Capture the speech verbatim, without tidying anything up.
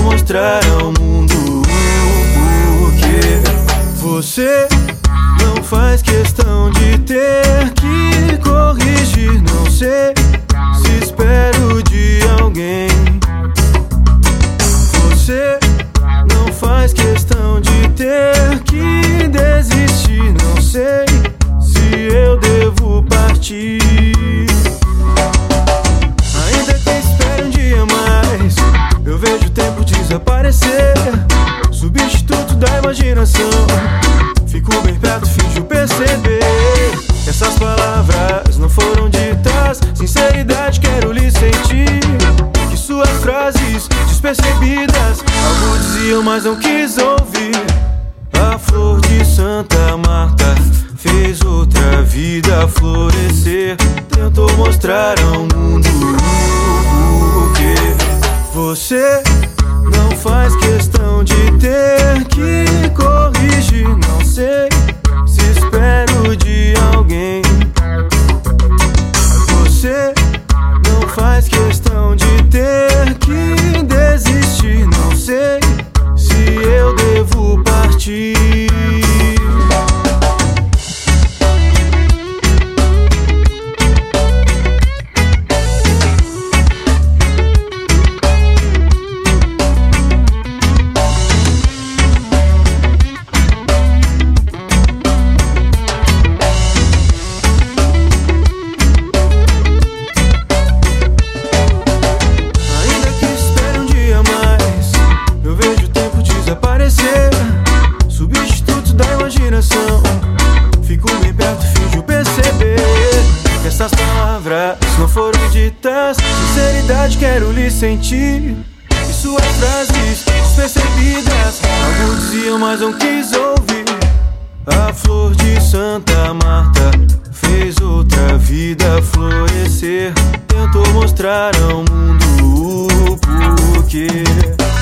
Tentou mostrar ao mundo o porquê. Você não faz questão de ter que corrigir. Não sei se espero de alguém. Você não faz questão de ter que desistir. Não sei se eu devo partir. Ainda que espere um dia mais, eu vejo o tempo desaparecer. Substituto da imaginação. Fico bem perto, finjo perceber. Essas palavras não foram ditas. Sinceridade, quero lhe sentir. Que suas frases despercebidas algo diziam, mas não quis ouvir. A flor de Santa Marta fez outra vida florescer. Tentou mostrar ao mundo o porquê. Você não faz questão de ter que corrigir. Não sei se espero de alguém. Você não faz questão de ter que desistir. Não sei se eu devo partir. Substituto da imaginação. Fico bem perto, finjo perceber. Que essas palavras não foram ditas. Sinceridade, quero lhe sentir. E suas frases despercebidas algo diziam, mas não quis ouvir. A flor de Santa Marta fez outra vida florescer. Tentou mostrar ao mundo o porquê.